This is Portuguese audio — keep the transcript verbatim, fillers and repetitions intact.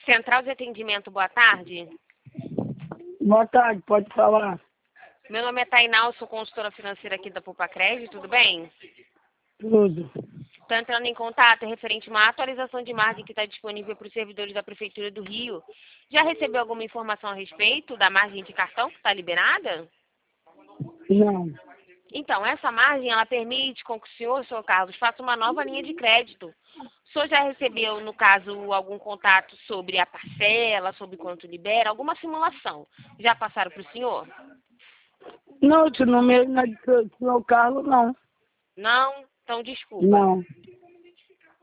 Central de Atendimento, boa tarde. Boa tarde, pode falar. Meu nome é Tainal, sou consultora financeira aqui da Poupa Crédito, tudo bem? Tudo. Estou entrando em contato referente a uma atualização de margem que está disponível para os servidores da Prefeitura do Rio. Já recebeu alguma informação a respeito da margem de cartão que está liberada? Não. Então, essa margem, ela permite com que o senhor, senhor Carlos, faça uma nova linha de crédito. O senhor já recebeu, no caso, algum contato sobre a parcela, sobre quanto libera, alguma simulação? Já passaram para o senhor? Não, esse número não é do senhor Carlos, não. Não? Então, desculpa. Não.